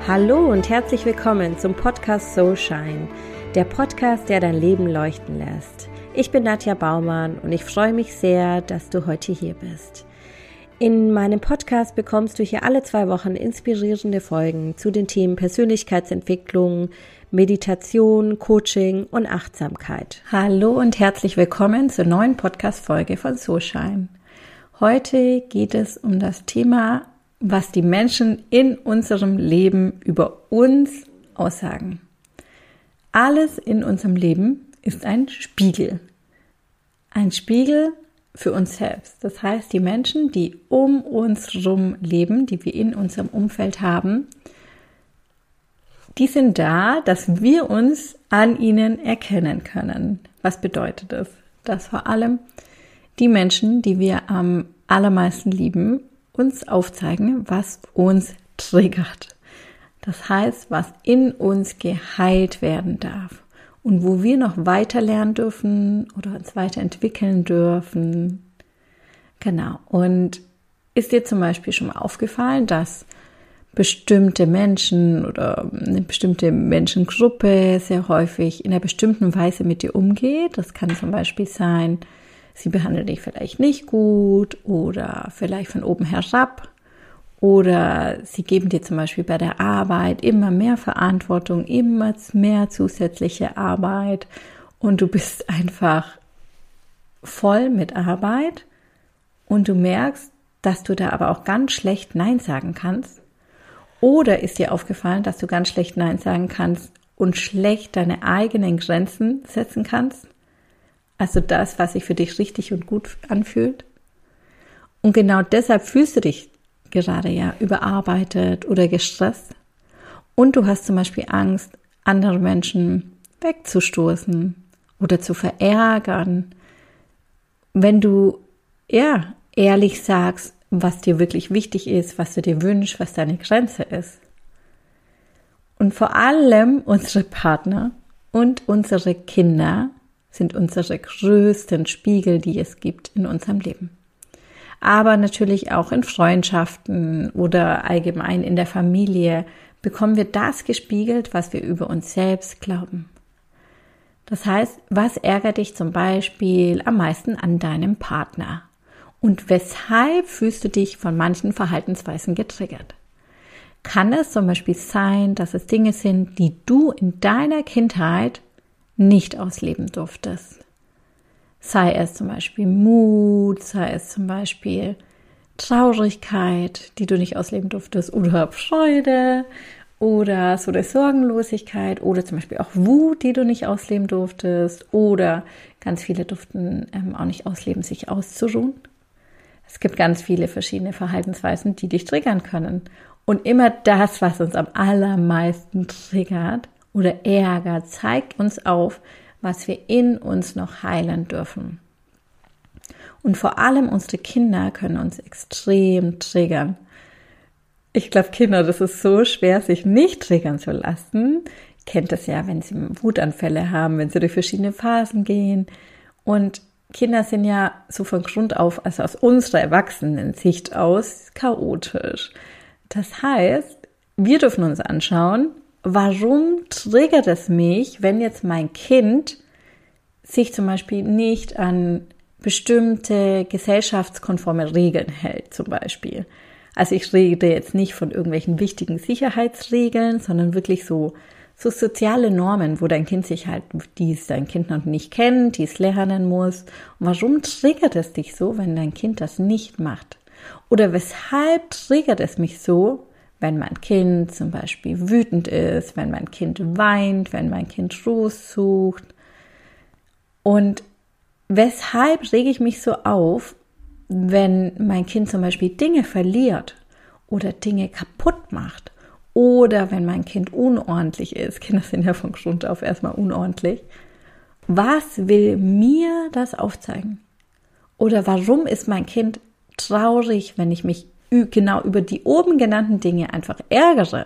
Hallo und herzlich willkommen zum Podcast Soul Shine, der Podcast, der dein Leben leuchten lässt. Ich bin Nadja Baumann und ich freue mich sehr, dass du heute hier bist. In meinem Podcast bekommst du hier alle 2 Wochen inspirierende Folgen zu den Themen Persönlichkeitsentwicklung, Meditation, Coaching und Achtsamkeit. Hallo und herzlich willkommen zur neuen Podcast-Folge von Soul Shine. Heute geht es um das Thema, was die Menschen in unserem Leben über uns aussagen. Alles in unserem Leben ist ein Spiegel. Ein Spiegel für uns selbst. Das heißt, die Menschen, die um uns herum leben, die wir in unserem Umfeld haben, die sind da, dass wir uns an ihnen erkennen können. Was bedeutet das? Dass vor allem die Menschen, die wir am allermeisten lieben, uns aufzeigen, was uns triggert. Das heißt, was in uns geheilt werden darf und wo wir noch weiter lernen dürfen oder uns weiterentwickeln dürfen. Genau. Und ist dir zum Beispiel schon mal aufgefallen, dass bestimmte Menschen oder eine bestimmte Menschengruppe sehr häufig in einer bestimmten Weise mit dir umgeht? Das kann zum Beispiel sein, sie behandeln dich vielleicht nicht gut oder vielleicht von oben herab oder sie geben dir zum Beispiel bei der Arbeit immer mehr Verantwortung, immer mehr zusätzliche Arbeit und du bist einfach voll mit Arbeit und du merkst, dass du da aber auch ganz schlecht Nein sagen kannst. Oder ist dir aufgefallen, dass du ganz schlecht Nein sagen kannst und schlecht deine eigenen Grenzen setzen kannst? Also das, was sich für dich richtig und gut anfühlt. Und genau deshalb fühlst du dich gerade ja überarbeitet oder gestresst. Und du hast zum Beispiel Angst, andere Menschen wegzustoßen oder zu verärgern. Wenn du ehrlich sagst, was dir wirklich wichtig ist, was du dir wünschst, was deine Grenze ist. Und vor allem unsere Partner und unsere Kinder sind unsere größten Spiegel, die es gibt in unserem Leben. Aber natürlich auch in Freundschaften oder allgemein in der Familie bekommen wir das gespiegelt, was wir über uns selbst glauben. Das heißt, was ärgert dich zum Beispiel am meisten an deinem Partner? Und weshalb fühlst du dich von manchen Verhaltensweisen getriggert? Kann es zum Beispiel sein, dass es Dinge sind, die du in deiner Kindheit nicht ausleben durftest? Sei es zum Beispiel Mut, sei es zum Beispiel Traurigkeit, die du nicht ausleben durftest, oder Freude oder so eine Sorgenlosigkeit oder zum Beispiel auch Wut, die du nicht ausleben durftest, oder ganz viele durften auch nicht ausleben, sich auszuruhen. Es gibt ganz viele verschiedene Verhaltensweisen, die dich triggern können. Und immer das, was uns am allermeisten triggert oder ärgert, zeigt uns auf, was wir in uns noch heilen dürfen. Und vor allem unsere Kinder können uns extrem triggern. Ich glaube, Kinder, das ist so schwer, sich nicht triggern zu lassen. Ihr kennt das ja, wenn sie Wutanfälle haben, wenn sie durch verschiedene Phasen gehen. Und Kinder sind ja so von Grund auf, also aus unserer Erwachsenen-Sicht aus, chaotisch. Das heißt, wir dürfen uns anschauen, warum triggert es mich, wenn jetzt mein Kind sich zum Beispiel nicht an bestimmte gesellschaftskonforme Regeln hält, zum Beispiel. Also ich rede jetzt nicht von irgendwelchen wichtigen Sicherheitsregeln, sondern wirklich so soziale Normen, wo dein Kind sich halt, die es dein Kind noch nicht kennt, die es lernen muss. Und warum triggert es dich so, wenn dein Kind das nicht macht? Oder weshalb triggert es mich so, wenn mein Kind zum Beispiel wütend ist, wenn mein Kind weint, wenn mein Kind Trost sucht? Und weshalb rege ich mich so auf, wenn mein Kind zum Beispiel Dinge verliert oder Dinge kaputt macht? Oder wenn mein Kind unordentlich ist, Kinder sind ja von Grund auf erstmal unordentlich, was will mir das aufzeigen? Oder warum ist mein Kind traurig, wenn ich mich genau über die oben genannten Dinge einfach ärgere?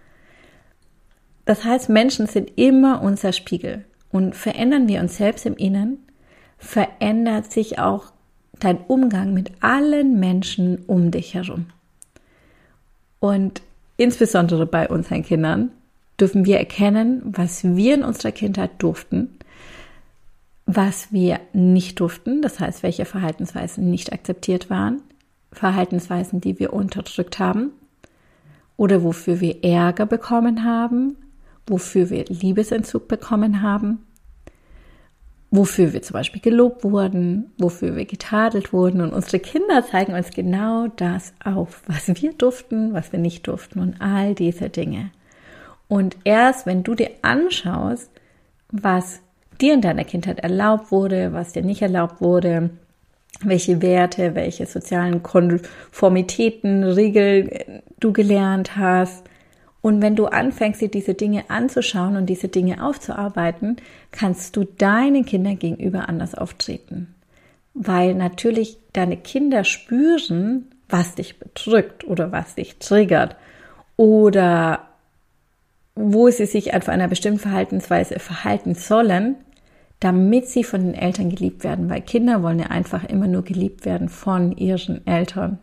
Das heißt, Menschen sind immer unser Spiegel und verändern wir uns selbst im Inneren, verändert sich auch dein Umgang mit allen Menschen um dich herum. Und insbesondere bei unseren Kindern, dürfen wir erkennen, was wir in unserer Kindheit durften, was wir nicht durften, das heißt, welche Verhaltensweisen nicht akzeptiert waren, Verhaltensweisen, die wir unterdrückt haben oder wofür wir Ärger bekommen haben, wofür wir Liebesentzug bekommen haben, wofür wir zum Beispiel gelobt wurden, wofür wir getadelt wurden. Und unsere Kinder zeigen uns genau das auf, was wir durften, was wir nicht durften und all diese Dinge. Und erst wenn du dir anschaust, was dir in deiner Kindheit erlaubt wurde, was dir nicht erlaubt wurde, welche Werte, welche sozialen Konformitäten, Regeln du gelernt hast. Und wenn du anfängst, dir diese Dinge anzuschauen und diese Dinge aufzuarbeiten, kannst du deinen Kindern gegenüber anders auftreten. Weil natürlich deine Kinder spüren, was dich bedrückt oder was dich triggert oder wo sie sich auf einer bestimmten Verhaltensweise verhalten sollen, damit sie von den Eltern geliebt werden, weil Kinder wollen ja einfach immer nur geliebt werden von ihren Eltern.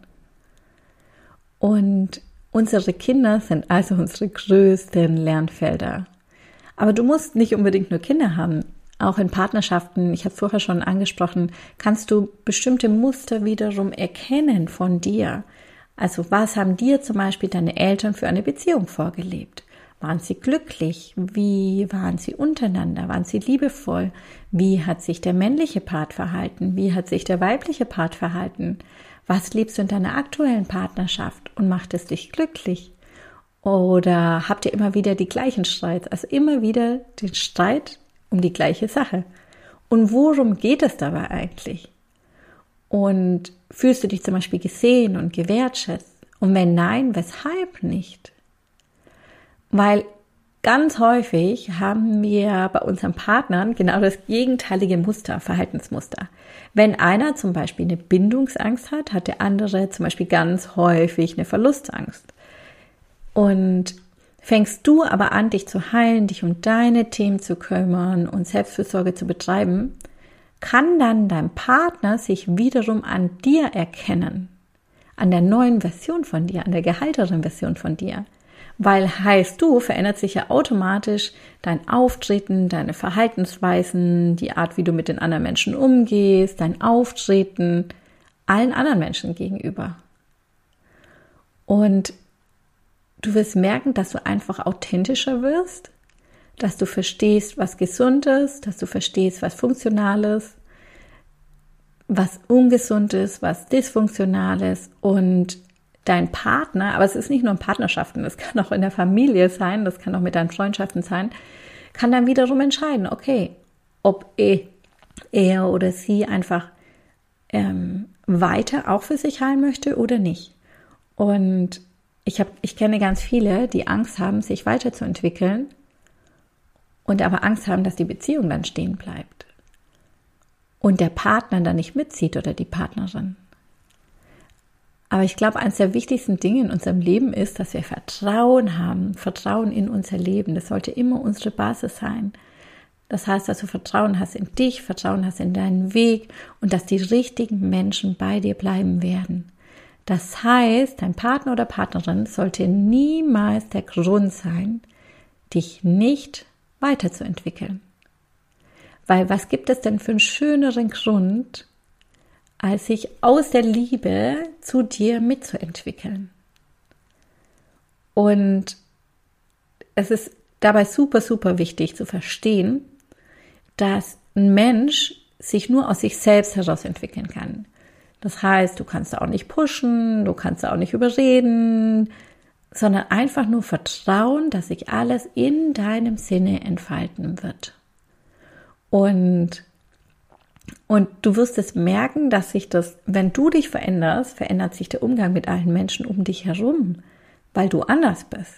Und unsere Kinder sind also unsere größten Lernfelder. Aber du musst nicht unbedingt nur Kinder haben. Auch in Partnerschaften, ich habe vorher schon angesprochen, kannst du bestimmte Muster wiederum erkennen von dir. Also was haben dir zum Beispiel deine Eltern für eine Beziehung vorgelebt? Waren sie glücklich? Wie waren sie untereinander? Waren sie liebevoll? Wie hat sich der männliche Part verhalten? Wie hat sich der weibliche Part verhalten? Was lebst du in deiner aktuellen Partnerschaft und macht es dich glücklich? Oder habt ihr immer wieder die gleichen Streits? Also immer wieder den Streit um die gleiche Sache. Und worum geht es dabei eigentlich? Und fühlst du dich zum Beispiel gesehen und gewertschätzt? Und wenn nein, weshalb nicht? Weil ganz häufig haben wir bei unseren Partnern genau das gegenteilige Muster, Verhaltensmuster. Wenn einer zum Beispiel eine Bindungsangst hat, hat der andere zum Beispiel ganz häufig eine Verlustangst. Und fängst du aber an, dich zu heilen, dich um deine Themen zu kümmern und Selbstfürsorge zu betreiben, kann dann dein Partner sich wiederum an dir erkennen, an der neuen Version von dir, an der geheilteren Version von dir. Weil heißt du, verändert sich ja automatisch dein Auftreten, deine Verhaltensweisen, die Art, wie du mit den anderen Menschen umgehst, dein Auftreten allen anderen Menschen gegenüber. Und du wirst merken, dass du einfach authentischer wirst, dass du verstehst, was gesund ist, dass du verstehst, was funktional ist, was ungesund ist, was dysfunktional ist und dein Partner, aber es ist nicht nur in Partnerschaften, das kann auch in der Familie sein, das kann auch mit deinen Freundschaften sein, kann dann wiederum entscheiden, okay, ob er oder sie einfach weiter auch für sich heilen möchte oder nicht. Und ich kenne ganz viele, die Angst haben, sich weiterzuentwickeln und aber Angst haben, dass die Beziehung dann stehen bleibt und der Partner dann nicht mitzieht oder die Partnerin. Aber ich glaube, eines der wichtigsten Dinge in unserem Leben ist, dass wir Vertrauen haben, Vertrauen in unser Leben. Das sollte immer unsere Basis sein. Das heißt, dass du Vertrauen hast in dich, Vertrauen hast in deinen Weg und dass die richtigen Menschen bei dir bleiben werden. Das heißt, dein Partner oder Partnerin sollte niemals der Grund sein, dich nicht weiterzuentwickeln. Weil was gibt es denn für einen schöneren Grund, als sich aus der Liebe zu dir mitzuentwickeln? Und es ist dabei super, super wichtig zu verstehen, dass ein Mensch sich nur aus sich selbst heraus entwickeln kann. Das heißt, du kannst auch nicht pushen, du kannst auch nicht überreden, sondern einfach nur vertrauen, dass sich alles in deinem Sinne entfalten wird. Und du wirst es merken, dass sich das, wenn du dich veränderst, verändert sich der Umgang mit allen Menschen um dich herum, weil du anders bist.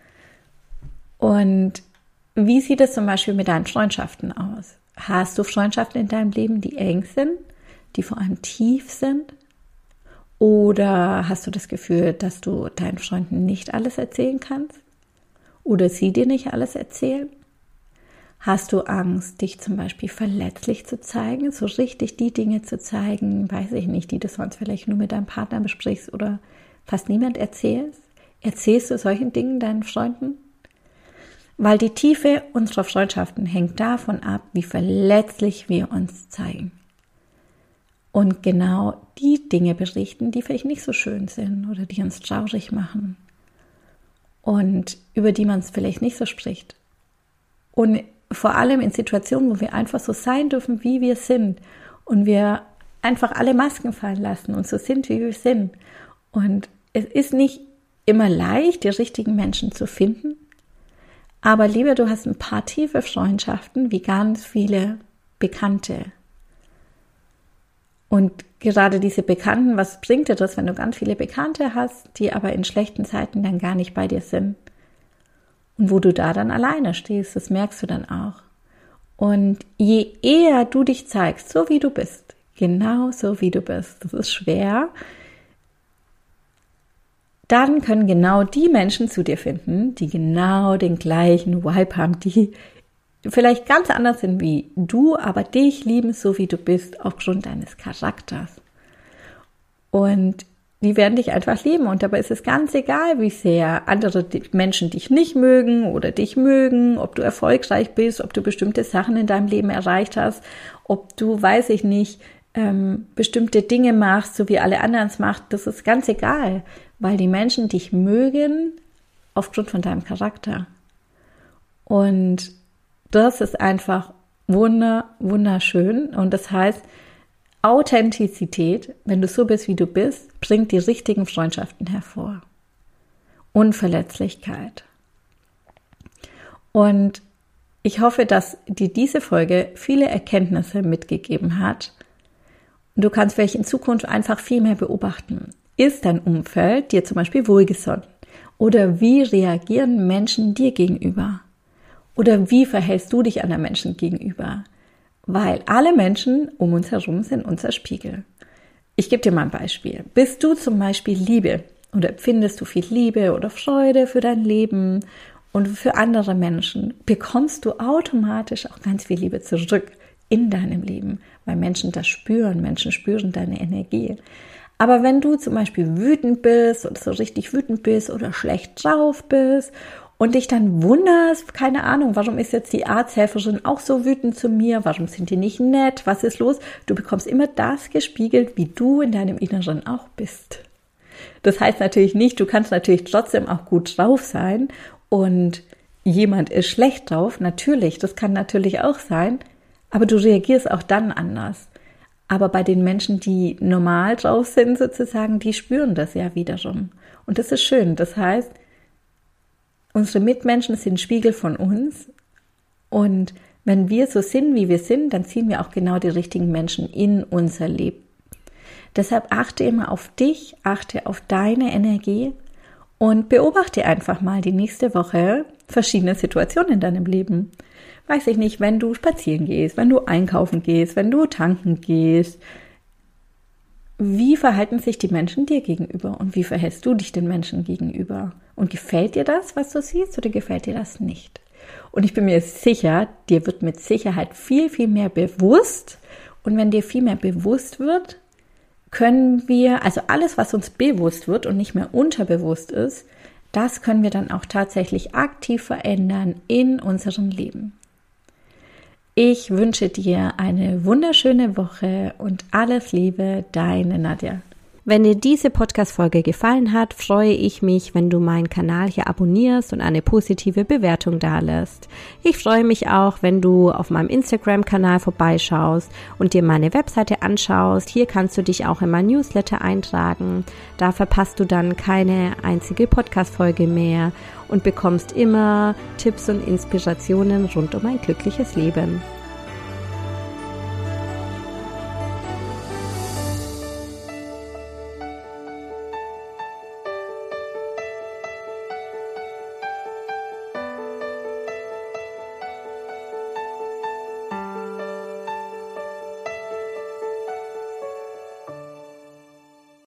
Und wie sieht es zum Beispiel mit deinen Freundschaften aus? Hast du Freundschaften in deinem Leben, die eng sind, die vor allem tief sind? Oder hast du das Gefühl, dass du deinen Freunden nicht alles erzählen kannst? Oder sie dir nicht alles erzählen? Hast du Angst, dich zum Beispiel verletzlich zu zeigen, so richtig die Dinge zu zeigen, weiß ich nicht, die du sonst vielleicht nur mit deinem Partner besprichst oder fast niemand erzählst? Erzählst du solchen Dingen deinen Freunden? Weil die Tiefe unserer Freundschaften hängt davon ab, wie verletzlich wir uns zeigen. Und genau die Dinge berichten, die vielleicht nicht so schön sind oder die uns traurig machen und über die man es vielleicht nicht so spricht. Und vor allem in Situationen, wo wir einfach so sein dürfen, wie wir sind und wir einfach alle Masken fallen lassen und so sind, wie wir sind. Und es ist nicht immer leicht, die richtigen Menschen zu finden, aber lieber, du hast ein paar tiefe Freundschaften wie ganz viele Bekannte. Und gerade diese Bekannten, was bringt dir das, wenn du ganz viele Bekannte hast, die aber in schlechten Zeiten dann gar nicht bei dir sind? Und wo du da dann alleine stehst, das merkst du dann auch. Und je eher du dich zeigst, so wie du bist, genau so wie du bist, das ist schwer, dann können genau die Menschen zu dir finden, die genau den gleichen Vibe haben, die vielleicht ganz anders sind wie du, aber dich lieben, so wie du bist, aufgrund deines Charakters. Und die werden dich einfach lieben und dabei ist es ganz egal, wie sehr andere Menschen dich nicht mögen oder dich mögen, ob du erfolgreich bist, ob du bestimmte Sachen in deinem Leben erreicht hast, ob du, weiß ich nicht, bestimmte Dinge machst, so wie alle anderen es macht, das ist ganz egal, weil die Menschen dich mögen aufgrund von deinem Charakter. Und das ist einfach wunderschön und das heißt, Authentizität, wenn du so bist, wie du bist, bringt die richtigen Freundschaften hervor. Unverletzlichkeit. Und ich hoffe, dass dir diese Folge viele Erkenntnisse mitgegeben hat. Und du kannst vielleicht in Zukunft einfach viel mehr beobachten. Ist dein Umfeld dir zum Beispiel wohlgesonnen? Oder wie reagieren Menschen dir gegenüber? Oder wie verhältst du dich anderen Menschen gegenüber? Weil alle Menschen um uns herum sind unser Spiegel. Ich gebe dir mal ein Beispiel. Bist du zum Beispiel Liebe oder empfindest du viel Liebe oder Freude für dein Leben und für andere Menschen, bekommst du automatisch auch ganz viel Liebe zurück in deinem Leben, weil Menschen das spüren. Menschen spüren deine Energie. Aber wenn du zum Beispiel wütend bist oder so richtig wütend bist oder schlecht drauf bist und dich dann wunderst, keine Ahnung, warum ist jetzt die Arzthelferin auch so wütend zu mir? Warum sind die nicht nett? Was ist los? Du bekommst immer das gespiegelt, wie du in deinem Inneren auch bist. Das heißt natürlich nicht, du kannst natürlich trotzdem auch gut drauf sein und jemand ist schlecht drauf. Natürlich, das kann natürlich auch sein, aber du reagierst auch dann anders. Aber bei den Menschen, die normal drauf sind sozusagen, die spüren das ja wiederum. Und das ist schön. Das heißt, unsere Mitmenschen sind Spiegel von uns und wenn wir so sind, wie wir sind, dann ziehen wir auch genau die richtigen Menschen in unser Leben. Deshalb achte immer auf dich, achte auf deine Energie und beobachte einfach mal die nächste Woche verschiedene Situationen in deinem Leben. Weiß ich nicht, wenn du spazieren gehst, wenn du einkaufen gehst, wenn du tanken gehst. Wie verhalten sich die Menschen dir gegenüber und wie verhältst du dich den Menschen gegenüber? Und gefällt dir das, was du siehst, oder gefällt dir das nicht? Und ich bin mir sicher, dir wird mit Sicherheit viel, viel mehr bewusst. Und wenn dir viel mehr bewusst wird, können wir, also alles, was uns bewusst wird und nicht mehr unterbewusst ist, das können wir dann auch tatsächlich aktiv verändern in unserem Leben. Ich wünsche dir eine wunderschöne Woche und alles Liebe, deine Nadja. Wenn dir diese Podcast-Folge gefallen hat, freue ich mich, wenn du meinen Kanal hier abonnierst und eine positive Bewertung dalässt. Ich freue mich auch, wenn du auf meinem Instagram-Kanal vorbeischaust und dir meine Webseite anschaust. Hier kannst du dich auch in mein Newsletter eintragen. Da verpasst du dann keine einzige Podcast-Folge mehr und bekommst immer Tipps und Inspirationen rund um ein glückliches Leben.